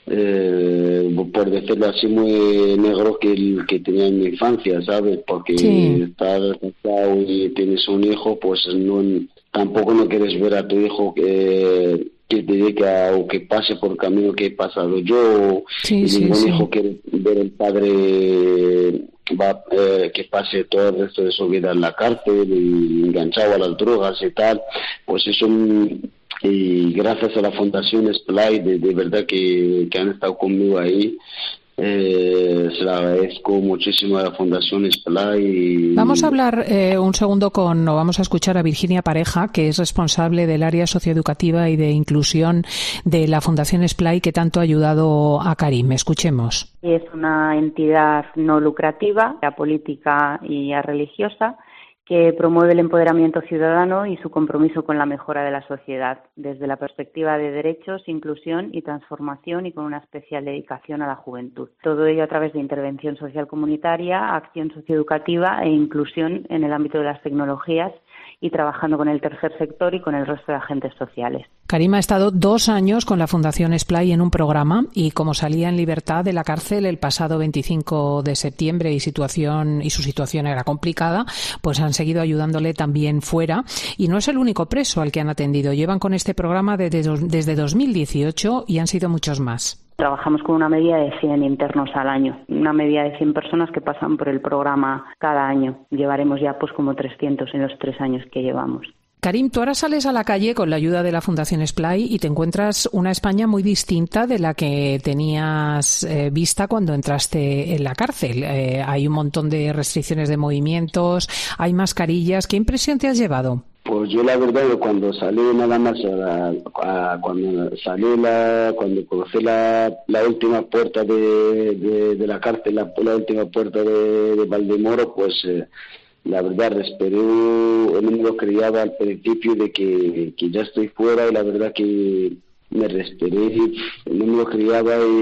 eh, por decirlo así muy negro que el que tenía en mi infancia, ¿sabes? Porque sí. Estar casado y tienes un hijo pues no tampoco no quieres ver a tu hijo que que te dedica o que pase por el camino que he pasado yo, sí, y sí, ningún sí. hijo quiere ver el padre va eh, que pase todo el resto de su vida en la cárcel y enganchado a las drogas y tal, pues eso. Y gracias a la Fundación Splay, de, de verdad que, que han estado conmigo ahí. Eh, se lo agradezco muchísimo a la Fundación Splay. Vamos a hablar eh, un segundo con, o vamos a escuchar a Virginia Pareja, que es responsable del área socioeducativa y de inclusión de la Fundación Splay, que tanto ha ayudado a Karim. Escuchemos. Es una entidad no lucrativa, apolítica y religiosa, que promueve el empoderamiento ciudadano y su compromiso con la mejora de la sociedad, desde la perspectiva de derechos, inclusión y transformación, y con una especial dedicación a la juventud. Todo ello a través de intervención social comunitaria, acción socioeducativa e inclusión en el ámbito de las tecnologías, y trabajando con el tercer sector y con el resto de agentes sociales. Karim ha estado dos años con la Fundación Splay en un programa, y como salía en libertad de la cárcel el pasado veinticinco de septiembre y situación y su situación era complicada, pues han seguido ayudándole también fuera, y no es el único preso al que han atendido. Llevan con este programa desde, desde dos mil dieciocho y han sido muchos más. Trabajamos con una media de cien internos al año, una media de cien personas que pasan por el programa cada año. Llevaremos ya pues como trescientos en los tres años que llevamos. Karim, tú ahora sales a la calle con la ayuda de la Fundación Splay y te encuentras una España muy distinta de la que tenías eh, vista cuando entraste en la cárcel. Eh, hay un montón de restricciones de movimientos, hay mascarillas. ¿Qué impresión te has llevado? Pues yo la verdad que cuando salí nada más a la, a, cuando salí la cuando crucé la, la última puerta de, de, de la cárcel, la, la última puerta de, de Valdemoro, pues eh, la verdad respiré, no me lo creía al principio de que, que ya estoy fuera, y la verdad que me respiré, no me lo creía,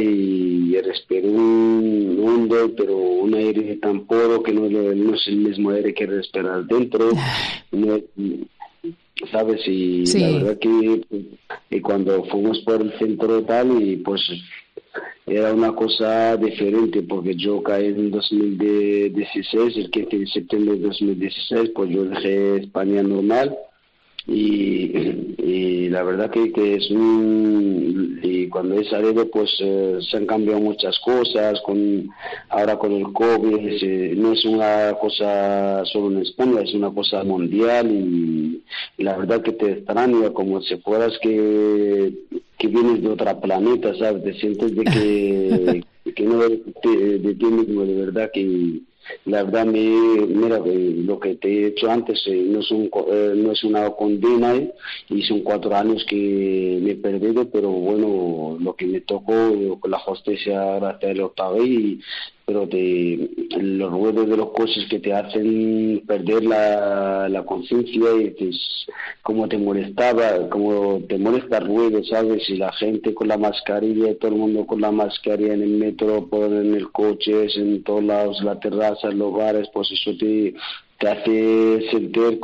y respiré un hondo, pero un aire tan puro que no, no es el mismo aire que respirar dentro. No, ¿sabes? Y sí. La verdad que y cuando fuimos por el centro tal, y pues era una cosa diferente, porque yo caí en dos mil dieciséis, el quince de septiembre de dos mil dieciséis, pues yo dejé España normal, y, y la verdad que, que es un... y cuando he salido pues eh, se han cambiado muchas cosas, con ahora con el COVID, eh, no es una cosa solo en España, es una cosa mundial, y, y la verdad que te extraña como si fueras que, que vienes de otro planeta, ¿sabes? Te sientes de que, que no de, de ti mismo, de verdad que... La verdad, me, mira, lo que te he hecho antes eh, no, es un, eh, no es una condena, eh, y son cuatro años que me he perdido, pero bueno, lo que me tocó con la justicia, gracias a Dios, y pero te, los ruidos de los coches que te hacen perder la, la conciencia, y te, como te molestaba, como te molesta el ruido, ¿sabes? Y la gente con la mascarilla, todo el mundo con la mascarilla en el metro, por, en el coche, en todos lados, la terraza, los bares, pues eso te, te hace sentir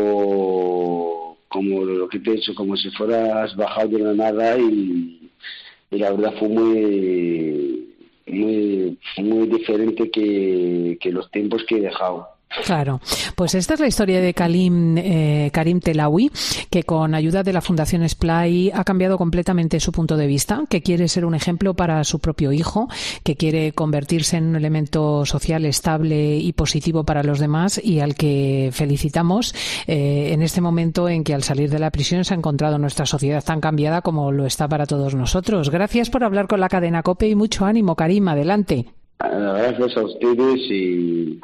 como, como lo que te he dicho, como si fueras bajado de la nada, y, y la verdad fue muy... muy muy diferente que, que los tiempos que he dejado. Claro, pues esta es la historia de Karim, eh, Karim Telaoui, que con ayuda de la Fundación Splay ha cambiado completamente su punto de vista, que quiere ser un ejemplo para su propio hijo, que quiere convertirse en un elemento social estable y positivo para los demás, y al que felicitamos eh, en este momento en que al salir de la prisión se ha encontrado nuestra sociedad tan cambiada como lo está para todos nosotros. Gracias por hablar con la cadena COPE y mucho ánimo, Karim, adelante. Gracias a ustedes y...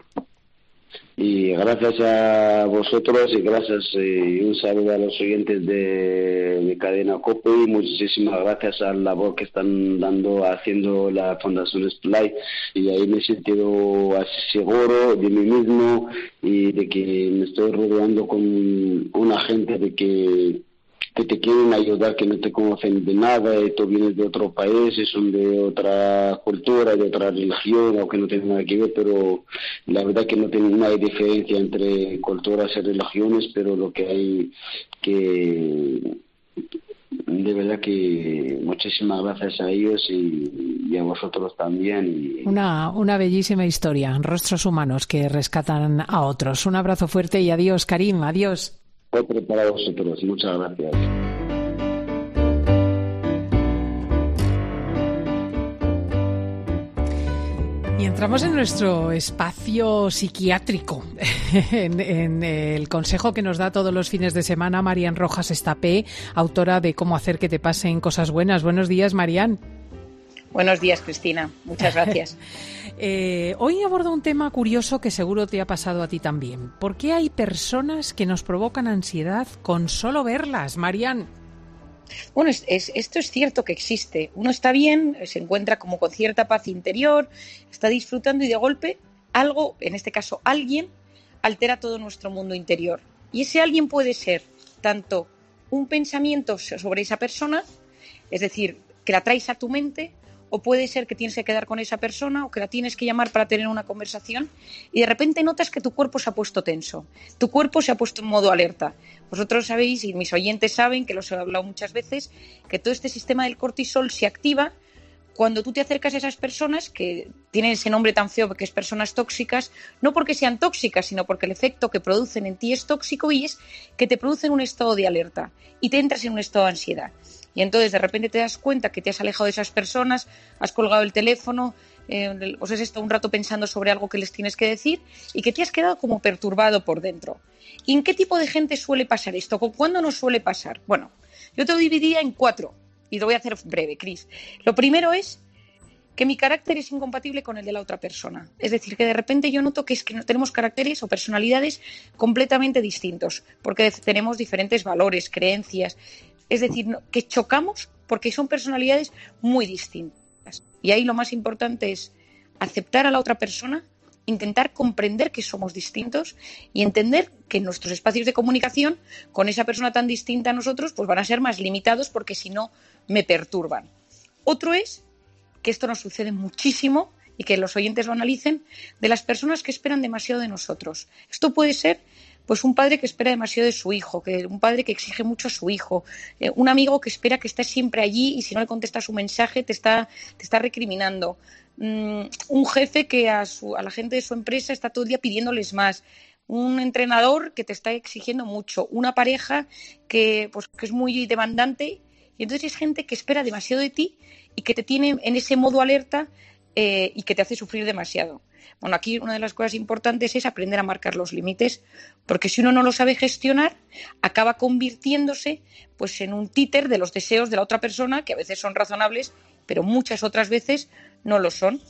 Y gracias a vosotros, y gracias y un saludo a los oyentes de, de Cadena COPE, y muchísimas gracias a la labor que están dando, haciendo la Fundación Splay, y ahí me he sentido seguro de mí mismo, y de que me estoy rodeando con una gente de que que te quieren ayudar, que no te conocen de nada, y tú vienes de otro país, y son de otra cultura, de otra religión, o que no tienen nada que ver, pero la verdad que no, tiene, no hay diferencia entre culturas y religiones, pero lo que hay que... De verdad que muchísimas gracias a ellos y, y a vosotros también. Y... Una, una bellísima historia, rostros humanos que rescatan a otros. Un abrazo fuerte y adiós, Karim, adiós. Otro para vosotros, muchas gracias. Y entramos en nuestro espacio psiquiátrico, en, en el consejo que nos da todos los fines de semana Marian Rojas Estapé, autora de Cómo hacer que te pasen cosas buenas. Buenos días, Marian. Buenos días, Cristina. Muchas gracias. eh, hoy abordo un tema curioso que seguro te ha pasado a ti también. ¿Por qué hay personas que nos provocan ansiedad con solo verlas, Marian? Bueno, es, es, esto es cierto que existe. Uno está bien, se encuentra como con cierta paz interior, está disfrutando y de golpe algo, en este caso alguien, altera todo nuestro mundo interior. Y ese alguien puede ser tanto un pensamiento sobre esa persona, es decir, que la traes a tu mente, o puede ser que tienes que quedar con esa persona o que la tienes que llamar para tener una conversación y de repente notas que tu cuerpo se ha puesto tenso, tu cuerpo se ha puesto en modo alerta. Vosotros sabéis, y mis oyentes saben, que los he hablado muchas veces, que todo este sistema del cortisol se activa cuando tú te acercas a esas personas que tienen ese nombre tan feo que es personas tóxicas, no porque sean tóxicas, sino porque el efecto que producen en ti es tóxico y es que te producen un estado de alerta y te entras en un estado de ansiedad. Y entonces de repente te das cuenta que te has alejado de esas personas, has colgado el teléfono, eh, os has estado un rato pensando sobre algo que les tienes que decir y que te has quedado como perturbado por dentro. ¿Y en qué tipo de gente suele pasar esto? ¿Cuándo no suele pasar? Bueno, yo te lo dividiría en cuatro y lo voy a hacer breve, Cris. Lo primero es que mi carácter es incompatible con el de la otra persona. Es decir, que de repente yo noto que es que no tenemos caracteres o personalidades completamente distintos, porque tenemos diferentes valores, creencias. Es decir, que chocamos porque son personalidades muy distintas. Y ahí lo más importante es aceptar a la otra persona, intentar comprender que somos distintos y entender que nuestros espacios de comunicación con esa persona tan distinta a nosotros pues van a ser más limitados porque si no me perturban. Otro es que esto nos sucede muchísimo y que los oyentes lo analicen, de las personas que esperan demasiado de nosotros. Esto puede ser pues un padre que espera demasiado de su hijo, que un padre que exige mucho a su hijo, eh, un amigo que espera que estés siempre allí y si no le contestas su mensaje te está, te está recriminando, mm, un jefe que a, su, a la gente de su empresa está todo el día pidiéndoles más, un entrenador que te está exigiendo mucho, una pareja que, pues, que es muy demandante y entonces es gente que espera demasiado de ti y que te tiene en ese modo alerta eh, y que te hace sufrir demasiado. Bueno, aquí una de las cosas importantes es aprender a marcar los límites, porque si uno no lo sabe gestionar, acaba convirtiéndose pues, en un títer de los deseos de la otra persona, que a veces son razonables, pero muchas otras veces no lo son.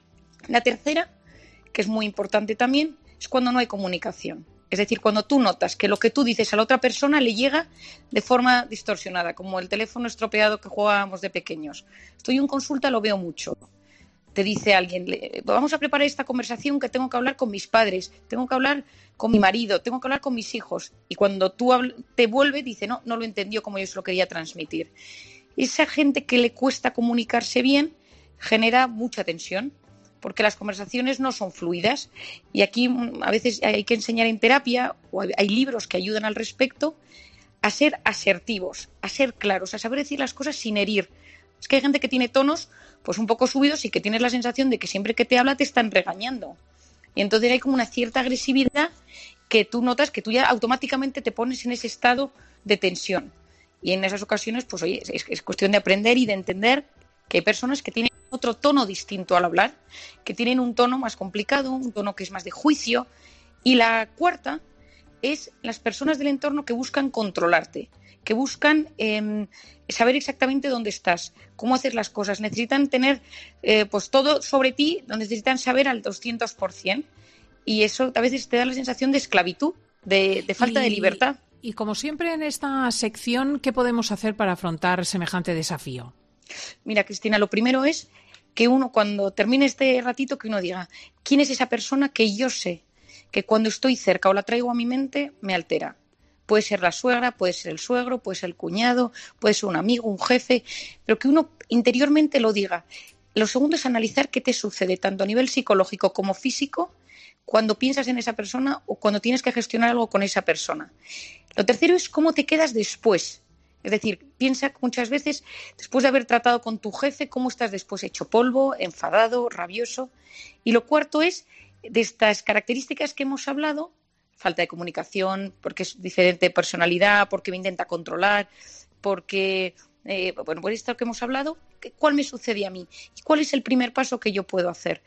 La tercera, que es muy importante también, es cuando no hay comunicación. Es decir, cuando tú notas que lo que tú dices a la otra persona le llega de forma distorsionada, como el teléfono estropeado que jugábamos de pequeños. Estoy en consulta, lo veo mucho. Te dice alguien, vamos a preparar esta conversación que tengo que hablar con mis padres, tengo que hablar con mi marido, tengo que hablar con mis hijos. Y cuando tú te vuelve, dice, no, no lo entendió como yo se lo quería transmitir. Esa gente que le cuesta comunicarse bien genera mucha tensión, porque las conversaciones no son fluidas. Y aquí a veces hay que enseñar en terapia, o hay libros que ayudan al respecto, a ser asertivos, a ser claros, a saber decir las cosas sin herir. Es que hay gente que tiene tonos pues un poco subidos y que tienes la sensación de que siempre que te habla te están regañando. Y entonces hay como una cierta agresividad que tú notas que tú ya automáticamente te pones en ese estado de tensión. Y en esas ocasiones, pues oye, es, es cuestión de aprender y de entender que hay personas que tienen otro tono distinto al hablar, que tienen un tono más complicado, un tono que es más de juicio. Y la cuarta es las personas del entorno que buscan controlarte, que buscan eh, saber exactamente dónde estás, cómo hacer las cosas. Necesitan tener eh, pues todo sobre ti, necesitan saber al doscientos por ciento. Y eso a veces te da la sensación de esclavitud, de, de falta y, de libertad. Y como siempre en esta sección, ¿qué podemos hacer para afrontar semejante desafío? Mira, Cristina, lo primero es que uno cuando termine este ratito que uno diga, ¿quién es esa persona que yo sé que cuando estoy cerca o la traigo a mi mente me altera? Puede ser la suegra, puede ser el suegro, puede ser el cuñado, puede ser un amigo, un jefe, pero que uno interiormente lo diga. Lo segundo es analizar qué te sucede, tanto a nivel psicológico como físico, cuando piensas en esa persona o cuando tienes que gestionar algo con esa persona. Lo tercero es cómo te quedas después. Es decir, piensa muchas veces, después de haber tratado con tu jefe, cómo estás después, hecho polvo, enfadado, rabioso. Y lo cuarto es, de estas características que hemos hablado, falta de comunicación, porque es diferente personalidad, porque me intenta controlar, porque, eh, bueno, por esto que hemos hablado, ¿cuál me sucede a mí? ¿Y cuál es el primer paso que yo puedo hacer?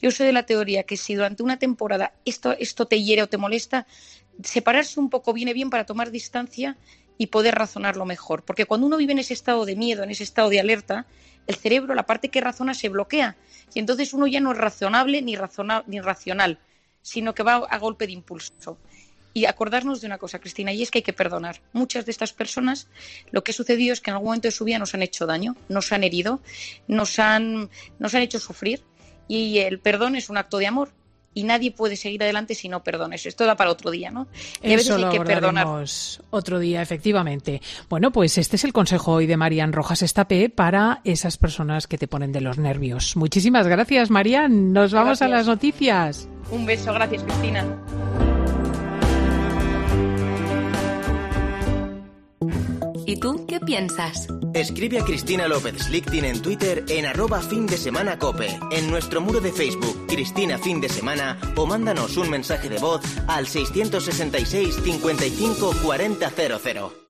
Yo soy de la teoría que si durante una temporada esto, esto te hiere o te molesta, separarse un poco viene bien para tomar distancia y poder razonarlo mejor. Porque cuando uno vive en ese estado de miedo, en ese estado de alerta, el cerebro, la parte que razona, se bloquea. Y entonces uno ya no es razonable ni, razona, ni racional, sino que va a golpe de impulso. Y acordarnos de una cosa, Cristina, y es que hay que perdonar. Muchas de estas personas, lo que ha sucedido es que en algún momento de su vida nos han hecho daño, nos han herido, nos han, nos han hecho sufrir, y el perdón es un acto de amor. Y nadie puede seguir adelante si no perdones. Esto da para otro día, ¿no? Y a veces Eso lo hay que perdonar. Otro día, efectivamente. Bueno, pues este es el consejo hoy de Marian Rojas Estapé para esas personas que te ponen de los nervios. Muchísimas gracias, Marian. Nos vamos gracias. a las noticias. Un beso, gracias, Cristina. ¿Y tú qué piensas? Escribe a Cristina López Slichting en Twitter en arroba fin de semana cope, en nuestro muro de Facebook Cristina Fin de Semana, o mándanos un mensaje de voz al seiscientos sesenta y seis cincuenta y cinco cuarenta cero cero.